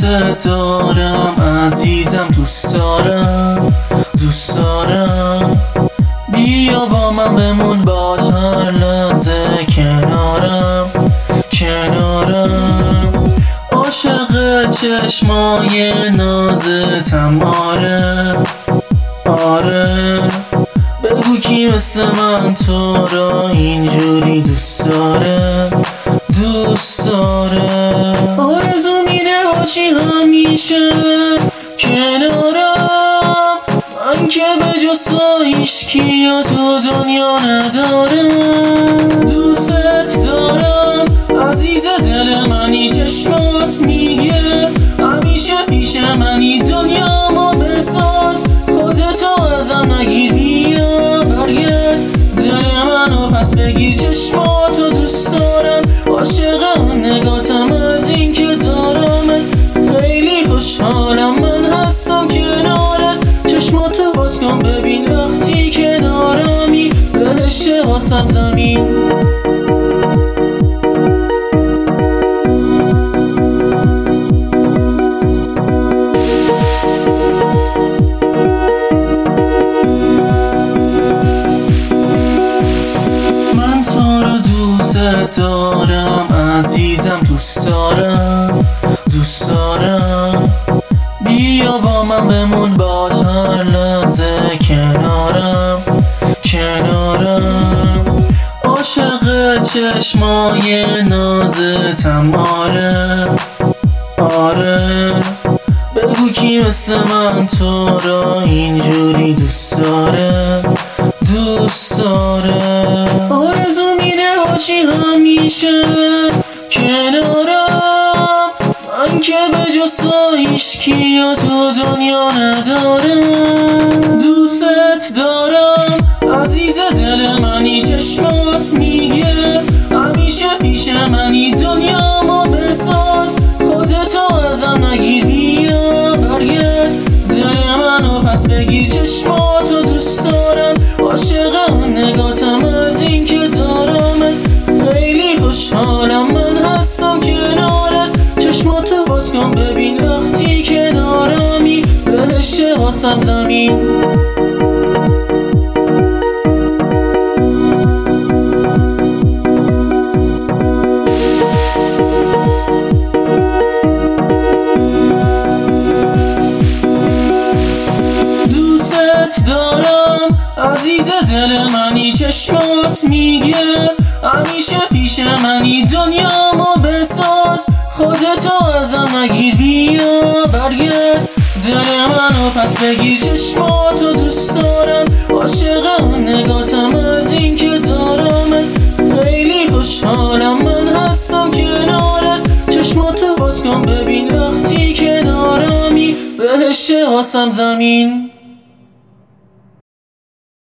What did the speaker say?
دارم عزیزم، دوست دارم دوست دارم. بیا با من بمون، باش هر لحظه کنارم کنارم. عاشق چشمای نازتم، آره آره. بگو کی مثل من تو را اینجوری دوست داره دوست داره. آرزو میره باشی همیشه کنارم، من که به جز تو هیچکی تو دنیا ندارم. دوست دارم عزیز دل منی، چشمات میگه همیشه پیش منی. دنیامو بساز، خودتو ازم نگیر، بیا برگرد دل منو پس بگیر. چشماتو دوست دارم، عاشق اون نگاتم، از این که دارمت خیلی خوشحالم. من هستم کنارت، چشماتو باز کن ببین وقتی کنارمی، بهشت واسم زمین. دارم عزیزم، دوست دارم دوست دارم. بیا با من بمون، باش هر لحظه کنارم کنارم. عاشق چشمای نازتم، آره آره. بگو کی مثل من تو را اینجوری دوست داره دوست داره. آرزو میره باشی همیشه کنارم، من که به جز تو هیچکی تو دنیا ندارم. دوست دارم عزیز دل منی، چشمات میگه همیشه پیش منی. دنیامو بساز، خودتو ازم نگیر، بیا برگرد دل منو پس بگیر. چشماتو دوست دارم، عاشق اون نگاتم، از این که دارمت خیلی خوشحالم. من هستم کنارت، چشماتو باز کن ببین وقتی کنارمی، بهشت واسم زمین. دارم عزیز دل منی، چشمات میگه همیشه پیش منی. دنیامو بساز، خودتو ازم نگیر، بیا برگرد دل منو پس بگیر. چشماتو دوست دارم، عاشق اون نگاتم، از این که دارمت خیلی خوشحالم. من هستم کنارت، چشماتو باز کن ببین وقتی کنارمی، بهشت واسم زمین.